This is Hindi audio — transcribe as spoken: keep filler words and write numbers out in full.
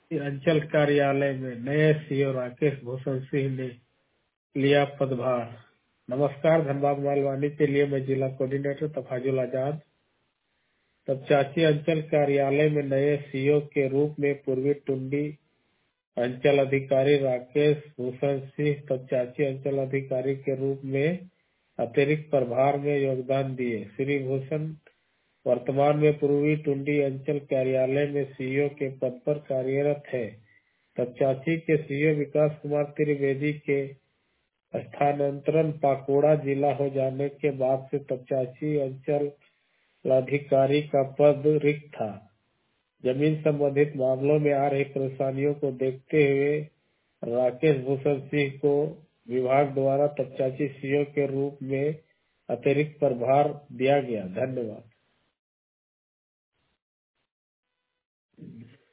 अंचल कार्यालय में नए सीओ राकेश भूषण सिंह ने लिया पदभार। नमस्कार, धनबाद मालवानी के लिए मैं जिला कोऑर्डिनेटर तफाजुल आजाद। तपचाची अंचल कार्यालय में नए सीओ के रूप में पूर्वी टुंडी अंचल अधिकारी राकेश भूषण सिंह तपचाची अंचल अधिकारी के रूप में अतिरिक्त प्रभार में योगदान दिए। श्री भूषण वर्तमान में पूर्वी टुंडी अंचल कार्यालय में सीईओ के पद पर कार्यरत है। तपचाची के सीईओ विकास कुमार त्रिवेदी के स्थानांतरण पाकुड़ा जिला हो जाने के बाद से तपचाची अंचल अधिकारी का पद रिक्त था। जमीन संबंधित मामलों में आ रही परेशानियों को देखते हुए राकेश भूषण सिंह को विभाग द्वारा तपचाची सीईओ के रूप में अतिरिक्त प्रभार दिया गया। धन्यवाद।